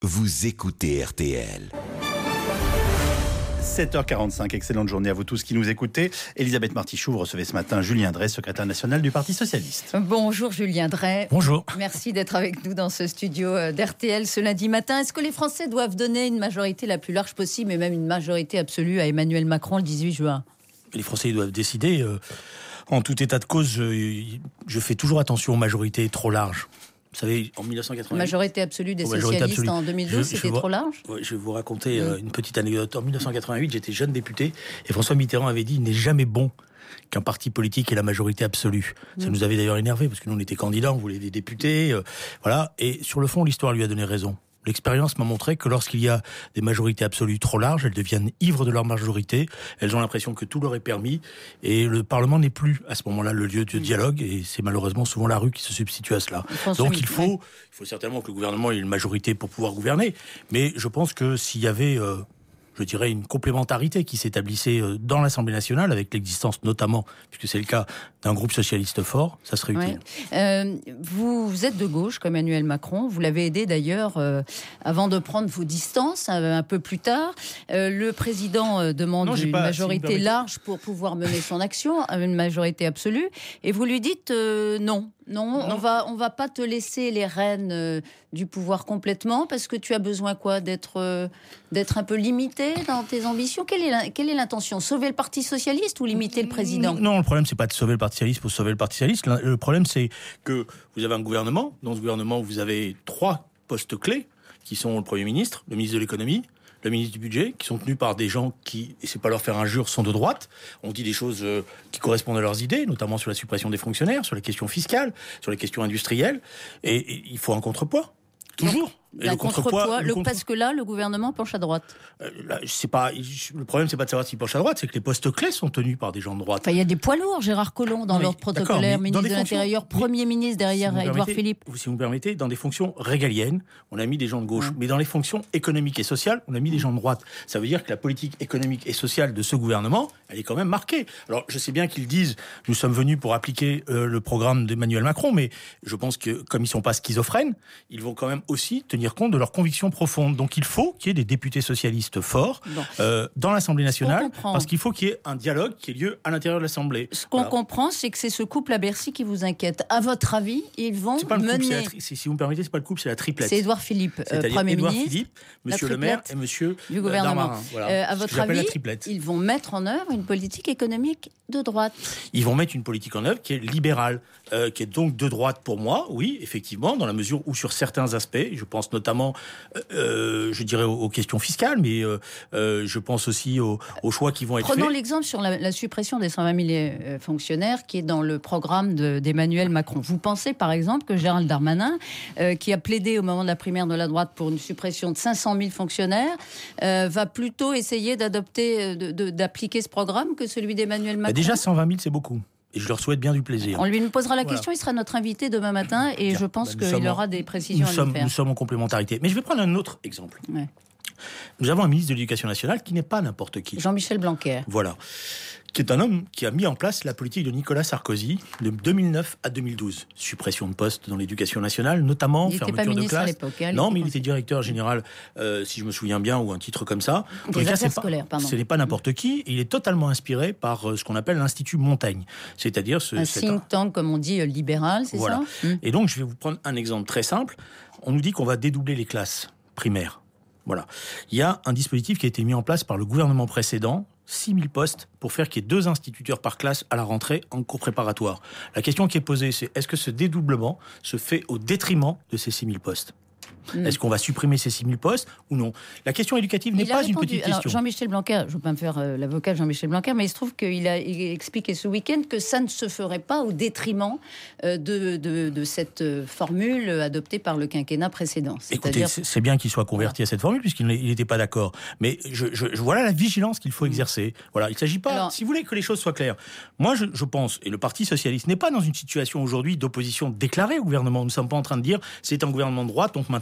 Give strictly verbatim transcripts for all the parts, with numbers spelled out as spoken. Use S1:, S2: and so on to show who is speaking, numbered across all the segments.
S1: Vous écoutez R T L.
S2: sept heures quarante-cinq, excellente journée à vous tous qui nous écoutez. Elisabeth Martichoux, vous recevez ce matin Julien Dray, secrétaire national du Parti Socialiste.
S3: Bonjour Julien Dray.
S2: Bonjour.
S3: Merci d'être avec nous dans ce studio d'R T L ce lundi matin. Est-ce que les Français doivent donner une majorité la plus large possible, et même une majorité absolue à Emmanuel Macron le dix-huit juin ?
S4: Les Français doivent décider. Euh, en tout état de cause, je, je fais toujours attention aux majorités trop larges. Vous savez, en dix-neuf cent quatre-vingt-huit...
S3: Majorité absolue des
S4: majorité
S3: socialistes
S4: absolue.
S3: En deux mille douze,
S4: je,
S3: c'était
S4: je
S3: trop
S4: vous,
S3: large
S4: ouais, Je vais vous raconter
S3: oui.
S4: euh, une petite anecdote. En dix-neuf cent quatre-vingt-huit, j'étais jeune député et François Mitterrand avait dit « Il n'est jamais bon qu'un parti politique ait la majorité absolue ». Ça mmh. nous avait d'ailleurs énervé parce que nous on était candidats, on voulait des députés. Euh, voilà. Et sur le fond, l'histoire lui a donné raison. L'expérience m'a montré que lorsqu'il y a des majorités absolues trop larges, elles deviennent ivres de leur majorité, elles ont l'impression que tout leur est permis, et le Parlement n'est plus à ce moment-là le lieu de dialogue, et c'est malheureusement souvent la rue qui se substitue à cela. Donc il faut, il faut certainement que le gouvernement ait une majorité pour pouvoir gouverner, mais je pense que s'il y avait... Euh, je dirais, une complémentarité qui s'établissait dans l'Assemblée nationale, avec l'existence notamment, puisque c'est le cas, d'un groupe socialiste fort, ça serait utile.
S3: Ouais. Euh, vous, vous êtes de gauche, comme Emmanuel Macron. Vous l'avez aidé d'ailleurs euh, avant de prendre vos distances, un, un peu plus tard. Euh, le président euh, demande non, une pas, majorité si large pour pouvoir mener son action, une majorité absolue. Et vous lui dites euh, non. Non, non, on va on va pas te laisser les rênes euh, du pouvoir complètement, parce que tu as besoin quoi d'être euh, d'être un peu limité dans tes ambitions. Quelle est la, quelle est l'intention ? Sauver le Parti socialiste ou limiter le président ?
S4: Non, le problème c'est pas de sauver le Parti socialiste pour sauver le Parti socialiste. Le problème c'est que vous avez un gouvernement. Dans ce gouvernement, vous avez trois postes clés qui sont le Premier ministre, le ministre de l'économie, le ministre du budget, qui sont tenus par des gens qui, et c'est pas leur faire injure, sont de droite. On dit des choses euh, qui correspondent à leurs idées, notamment sur la suppression des fonctionnaires, sur les questions fiscales, sur les questions industrielles. Et, et il faut un contrepoids. Toujours.
S3: Donc, et le contrepoids, contrepoids le, contre... parce que là, le gouvernement penche à droite.
S4: Euh, là, c'est pas, le problème, c'est pas de savoir s'il penche à droite, c'est que les postes clés sont tenus par des gens de droite.
S3: Enfin, il y a des poids lourds, Gérard Collomb, dans l'ordre protocolaire, ministre de l'Intérieur, Premier ministre derrière si Édouard Philippe.
S4: Si vous me permettez, dans des fonctions régaliennes, on a mis des gens de gauche. Ouais. Mais dans les fonctions économiques et sociales, on a mis des gens de droite. Ça veut dire que la politique économique et sociale de ce gouvernement, elle est quand même marquée. Alors, je sais bien qu'ils disent, nous sommes venus pour appliquer euh, le programme d'Emmanuel Macron, mais je pense que, comme ils sont pas schizophrènes, ils vont quand même aussi tenir compte de leurs convictions profondes. Donc il faut qu'il y ait des députés socialistes forts bon. euh, dans l'Assemblée nationale, parce qu'il faut qu'il y ait un dialogue qui ait lieu à l'intérieur de l'Assemblée.
S3: Ce qu'on voilà. comprend, c'est que c'est ce couple à Bercy qui vous inquiète. À votre avis, ils vont
S4: c'est pas le
S3: mener...
S4: Couple, c'est la tri... Si vous me permettez, c'est pas le couple, c'est la triplette.
S3: C'est Édouard Philippe, euh, Premier
S4: Édouard
S3: ministre,
S4: Philippe, Monsieur le maire et Monsieur
S3: du gouvernement.
S4: Darmanin. Voilà.
S3: Euh, à votre avis, ils vont mettre en œuvre une politique économique de droite.
S4: Ils vont mettre une politique en œuvre qui est libérale, euh, qui est donc de droite pour moi, oui, effectivement, dans la mesure où sur certains aspects, je pense notamment... Euh, je dirais aux, aux questions fiscales, mais euh, euh, je pense aussi aux, aux choix qui vont être
S3: Prenons
S4: faits.
S3: Prenons l'exemple sur la, la suppression des cent vingt mille euh, fonctionnaires qui est dans le programme de, d'Emmanuel Macron. Vous pensez par exemple que Gérald Darmanin, euh, qui a plaidé au moment de la primaire de la droite pour une suppression de cinq cent mille fonctionnaires, euh, va plutôt essayer d'adopter, de, de, d'appliquer ce programme que celui d'Emmanuel Macron ?
S4: Bah déjà cent vingt mille, c'est beaucoup. Et je leur souhaite bien du plaisir.
S3: On lui posera la
S4: voilà.
S3: question, il sera notre invité demain matin et bien, je pense bah, qu'il aura des précisions
S4: nous
S3: à
S4: sommes,
S3: nous faire.
S4: Nous sommes en complémentarité. Mais je vais prendre un autre exemple.
S3: Ouais.
S4: Nous avons un ministre de l'Éducation nationale qui n'est pas n'importe qui.
S3: Jean-Michel Blanquer.
S4: Voilà. Qui est un homme qui a mis en place la politique de Nicolas Sarkozy de deux mille neuf à deux mille douze. Suppression de postes dans l'éducation nationale, notamment
S3: il
S4: fermeture
S3: pas
S4: de
S3: ministre
S4: classes.
S3: À l'époque, hein,
S4: non, mais il était directeur général, euh, si je me souviens bien, ou un titre comme ça.
S3: Des affaires scolaires, pardon.
S4: Ce n'est pas n'importe qui. Il est totalement inspiré par euh, ce qu'on appelle l'Institut Montaigne. C'est-à-dire ce...
S3: Un think tank, comme on dit, libéral, c'est
S4: voilà.
S3: ça mmh.
S4: Et donc, je vais vous prendre un exemple très simple. On nous dit qu'on va dédoubler les classes primaires. Voilà. Il y a un dispositif qui a été mis en place par le gouvernement précédent, six mille postes, pour faire qu'il y ait deux instituteurs par classe à la rentrée en cours préparatoire. La question qui est posée, c'est est-ce que ce dédoublement se fait au détriment de ces six mille postes ? Mmh. Est-ce qu'on va supprimer ces six mille postes ou non ? La question éducative n'est pas répondu. Une petite
S3: Alors,
S4: question.
S3: Jean-Michel Blanquer, je ne veux pas me faire euh, l'avocat de Jean-Michel Blanquer, mais il se trouve qu'il a expliqué ce week-end que ça ne se ferait pas au détriment euh, de, de, de cette formule adoptée par le quinquennat précédent.
S4: Écoutez, c'est, c'est bien qu'il soit converti voilà. à cette formule, puisqu'il n'était pas d'accord. Mais je, je, je, voilà la vigilance qu'il faut mmh. exercer. Voilà, il ne s'agit pas, Alors, si vous voulez que les choses soient claires, moi je, je pense, et le Parti Socialiste n'est pas dans une situation aujourd'hui d'opposition déclarée au gouvernement. Nous ne sommes pas en train de dire c'est un gouvernement de droite, donc maintenant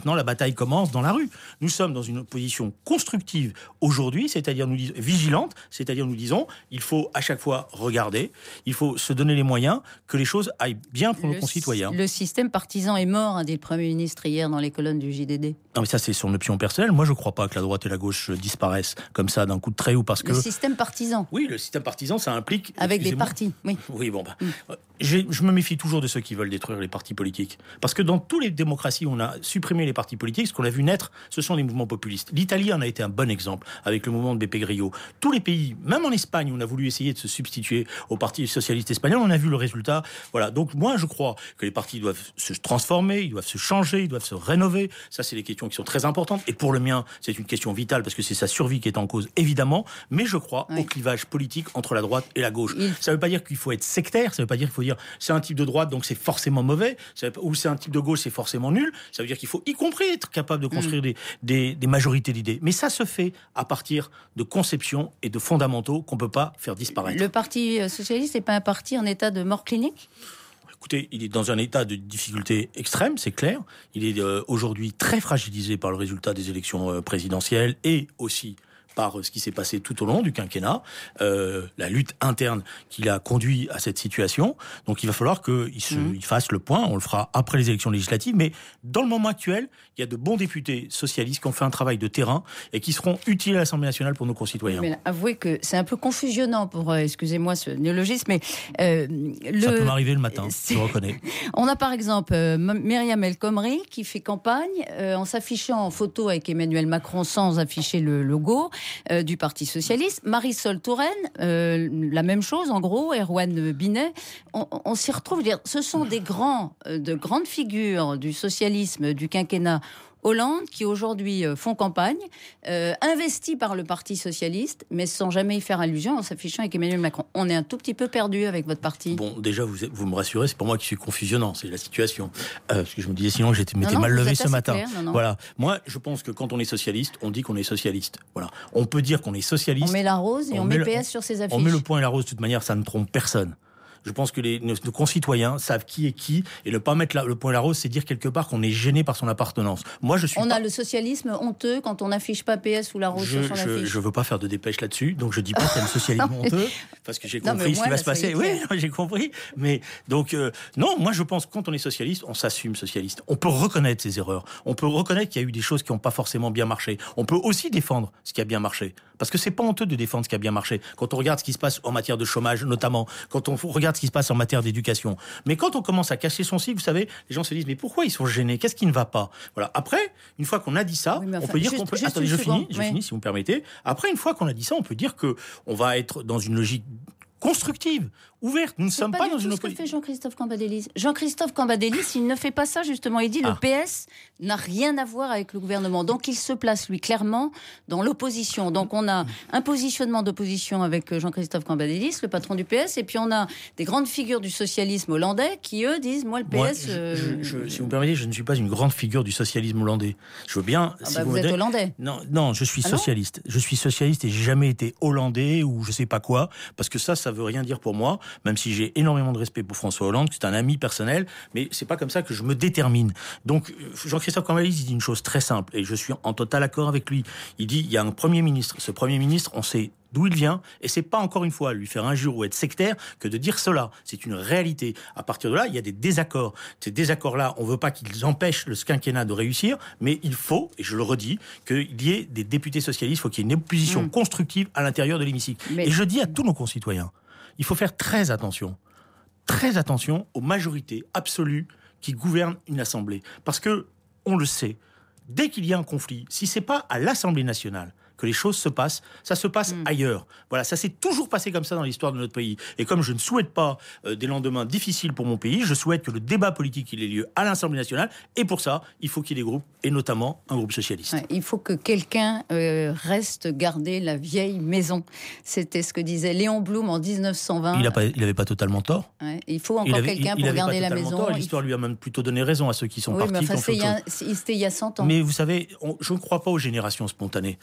S4: maintenant la bataille commence dans la rue. Nous sommes dans une position constructive aujourd'hui, c'est-à-dire nous disons, vigilante, c'est-à-dire nous disons, il faut à chaque fois regarder, il faut se donner les moyens que les choses aillent bien pour
S3: le,
S4: nos concitoyens.
S3: Le système partisan est mort, a dit le Premier ministre hier dans les colonnes du J D D.
S4: Non mais ça c'est son opinion personnelle. Moi je ne crois pas que la droite et la gauche disparaissent comme ça d'un coup de trait ou parce que...
S3: Le système partisan.
S4: Oui, le système partisan ça implique...
S3: Avec des partis, oui.
S4: Oui, bon, bah,
S3: mm.
S4: je me méfie toujours de ceux qui veulent détruire les partis politiques. Parce que dans toutes les démocraties où on a supprimé les partis politiques, ce qu'on a vu naître, ce sont des mouvements populistes. L'Italie en a été un bon exemple, avec le mouvement de Beppe Grillo. Tous les pays, même en Espagne, où on a voulu essayer de se substituer au Parti socialiste espagnol, on a vu le résultat. Voilà. Donc moi, je crois que les partis doivent se transformer, ils doivent se changer, ils doivent se rénover. Ça, c'est des questions qui sont très importantes. Et pour le mien, c'est une question vitale, parce que c'est sa survie qui est en cause, évidemment. Mais je crois oui. au clivage politique entre la droite et la gauche. Il... Ça ne veut pas dire qu'il faut être sectaire, ça ne veut pas dire qu'il faut dire c'est un type de droite, donc c'est forcément mauvais, ou c'est un type de gauche, c'est forcément nul. Ça veut dire qu'il faut y compris être capable de construire mmh. des, des, des majorités d'idées. Mais ça se fait à partir de conceptions et de fondamentaux qu'on ne peut pas faire disparaître.
S3: Le Parti socialiste n'est pas un parti en état de mort clinique ?
S4: Écoutez, il est dans un état de difficulté extrême, c'est clair. Il est euh, aujourd'hui très fragilisé par le résultat des élections euh, présidentielles et aussi par ce qui s'est passé tout au long du quinquennat, euh, la lutte interne qui l'a conduit à cette situation. Donc il va falloir qu'il se, mmh. il fasse le point, on le fera après les élections législatives, mais dans le moment actuel, il y a de bons députés socialistes qui ont fait un travail de terrain et qui seront utiles à l'Assemblée nationale pour nos concitoyens.
S3: Mais là, avouez que c'est un peu confusionnant pour, euh, excusez-moi ce néologisme, mais... Euh, le...
S4: Ça peut m'arriver le matin, c'est... je reconnais.
S3: On a par exemple euh, Myriam El Khomri qui fait campagne euh, en s'affichant en photo avec Emmanuel Macron sans afficher le logo. Euh, du Parti socialiste, Marisol Touraine, euh, la même chose en gros, Erwan Binet, on, on s'y retrouve. Dire, ce sont des grands, euh, de grandes figures du socialisme, du quinquennat Hollande, qui aujourd'hui euh, font campagne, euh, investis par le Parti socialiste, mais sans jamais y faire allusion en s'affichant avec Emmanuel Macron. On est un tout petit peu perdu avec votre parti.
S4: Bon, déjà, vous, vous me rassurez, c'est pas moi qui suis confusionnant, c'est la situation. Euh, parce que je me disais, sinon, j'étais m'étais mal levé ce matin.
S3: Clair, non, non.
S4: Voilà. Moi, je pense que quand on est socialiste, on dit qu'on est socialiste. Voilà. On peut dire qu'on est socialiste.
S3: On met la rose et on, on met le P S
S4: le,
S3: sur ses affiches.
S4: On met le point et la rose, de toute manière, ça ne trompe personne. Je pense que les, nos, nos concitoyens savent qui est qui, et ne pas mettre la, le point et la rose, c'est dire quelque part qu'on est gêné par son appartenance. Moi, je suis
S3: on
S4: pas...
S3: a le socialisme honteux quand on n'affiche pas P S ou la rose
S4: je,
S3: sur son
S4: je,
S3: affiche.
S4: Je veux pas faire de dépêche là-dessus, donc je dis pas qu'il y a le socialisme honteux, parce que j'ai compris non, ce qui va se passer. Oui, non, j'ai compris. Mais donc euh, non, moi je pense que quand on est socialiste, on s'assume socialiste. On peut reconnaître ses erreurs. On peut reconnaître qu'il y a eu des choses qui n'ont pas forcément bien marché. On peut aussi défendre ce qui a bien marché, parce que c'est pas honteux de défendre ce qui a bien marché. Quand on regarde ce qui se passe en matière de chômage, notamment, quand on regarde ce qui se passe en matière d'éducation. Mais quand on commence à cacher son cycle, vous savez, les gens se disent mais pourquoi ils sont gênés ? Qu'est-ce qui ne va pas ? Voilà. Après, une fois qu'on a dit ça, oui, enfin, on peut dire juste, qu'on peut. Attendez, je finis, je oui. finis si vous me permettez. Après, une fois qu'on a dit ça, on peut dire que on va être dans une logique constructive, ouverte. Nous ne sommes pas, pas dans une opposition. C'est ce que fait
S3: Jean-Christophe Cambadélis. Jean-Christophe Cambadélis, il ne fait pas ça justement. Il dit ah. le P S n'a rien à voir avec le gouvernement. Donc il se place lui clairement dans l'opposition. Donc on a un positionnement d'opposition avec Jean-Christophe Cambadélis, le patron du P S, et puis on a des grandes figures du socialisme hollandais qui eux disent moi le P S.
S4: Moi,
S3: euh...
S4: je, je, si vous me permettez, je ne suis pas une grande figure du socialisme hollandais. Je veux bien.
S3: Ah
S4: si
S3: bah
S4: vous
S3: vous êtes
S4: donnez...
S3: hollandais.
S4: Non, non, je suis
S3: ah
S4: socialiste. Je suis socialiste et j'ai jamais été hollandais ou je sais pas quoi, parce que ça, ça veut rien dire pour moi. Même si j'ai énormément de respect pour François Hollande, c'est un ami personnel, mais c'est pas comme ça que je me détermine. Donc Jean-Christophe Cambadélis dit une chose très simple, et je suis en total accord avec lui. Il dit il y a un Premier ministre. Ce Premier ministre, on sait d'où il vient, et c'est pas encore une fois lui faire injure ou être sectaire que de dire cela. C'est une réalité. À partir de là, il y a des désaccords. Ces désaccords-là, on veut pas qu'ils empêchent le quinquennat de réussir, mais il faut, et je le redis, qu'il y ait des députés socialistes, il faut qu'il y ait une opposition mmh. constructive à l'intérieur de l'hémicycle. Mais... Et je dis à tous nos concitoyens, il faut faire très attention, très attention aux majorités absolues qui gouvernent une assemblée. Parce que, on le sait, dès qu'il y a un conflit, si c'est pas à l'Assemblée nationale que les choses se passent, ça se passe mmh. ailleurs. Voilà, ça s'est toujours passé comme ça dans l'histoire de notre pays. Et comme je ne souhaite pas euh, des lendemains difficiles pour mon pays, je souhaite que le débat politique il ait lieu à l'Assemblée nationale. Et pour ça, il faut qu'il y ait des groupes, et notamment un groupe socialiste.
S3: Ouais, il faut que quelqu'un euh, reste garder la vieille maison. C'était ce que disait Léon Blum en dix-neuf cent vingt.
S4: Il n'avait pas totalement tort.
S3: Ouais, il faut encore avait, quelqu'un il, il pour garder la maison.
S4: Tort. L'histoire lui a même plutôt donné raison à ceux qui sont
S3: oui,
S4: partis.
S3: Mais enfin, c'était il y a cent ans.
S4: Mais vous savez, on, je ne crois pas aux générations spontanées. Je crois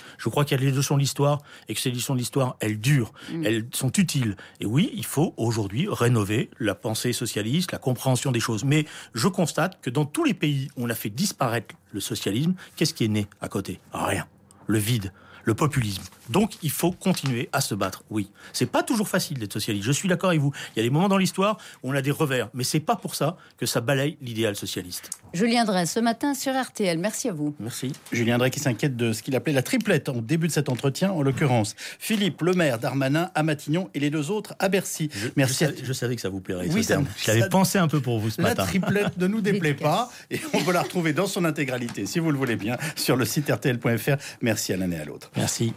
S4: qu'il y a les leçons de l'histoire et que ces leçons de l'histoire, elles durent, mmh. elles sont utiles. Et oui, il faut aujourd'hui rénover la pensée socialiste, la compréhension des choses. Mais je constate que dans tous les pays où on a fait disparaître le socialisme, qu'est-ce qui est né à côté ? Rien. Le vide. Le populisme. Donc, il faut continuer à se battre. Oui, c'est pas toujours facile d'être socialiste. Je suis d'accord avec vous. Il y a des moments dans l'histoire où on a des revers, mais c'est pas pour ça que ça balaye l'idéal socialiste.
S3: Julien Drey, ce matin sur R T L. Merci à vous.
S4: Merci.
S2: Julien Drey qui s'inquiète de ce qu'il appelait la triplette en début de cet entretien, en l'occurrence Philippe, le maire, Darmanin à Matignon et les deux autres à Bercy.
S4: Je,
S2: Merci.
S4: Je savais, je savais que ça vous plairait.
S2: Oui,
S4: ce terme. Je l'avais pensé un peu pour vous ce
S2: la
S4: matin.
S2: La triplette ne nous déplaît pas et on peut la retrouver dans son intégralité, si vous le voulez bien, sur le site R T L point F R. Merci à l'un et à l'autre.
S4: Merci.